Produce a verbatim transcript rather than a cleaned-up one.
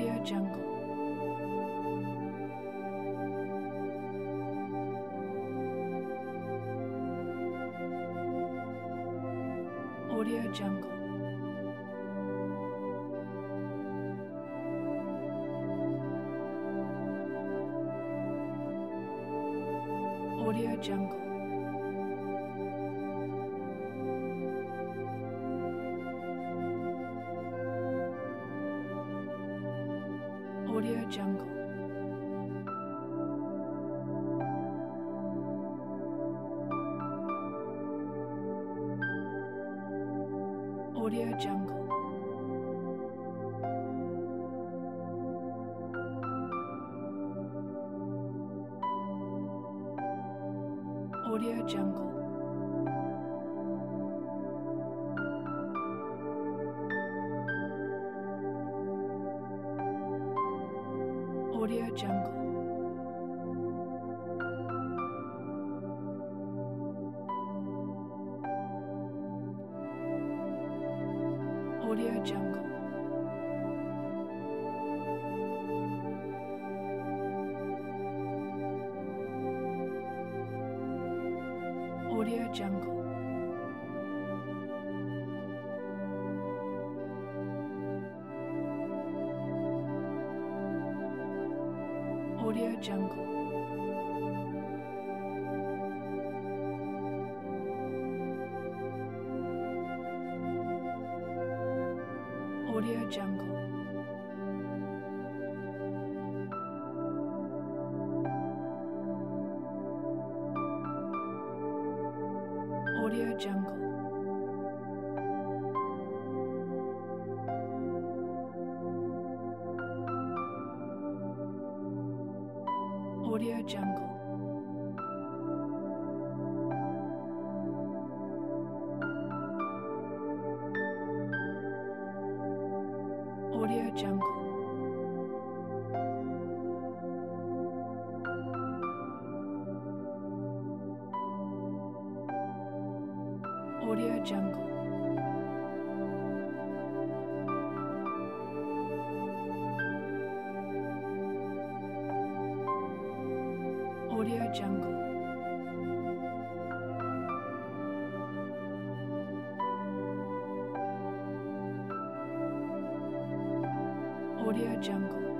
Audio Jungle. Audio Jungle. Audio Jungle. Audio Jungle. Audio Jungle. Audio Jungle. Audio Jungle. Audio Jungle. Audio Jungle. Audio Jungle. Audio Jungle. Audio Jungle. Audio Jungle. Audio Jungle. Audio Jungle. Audio Jungle. Audio Jungle.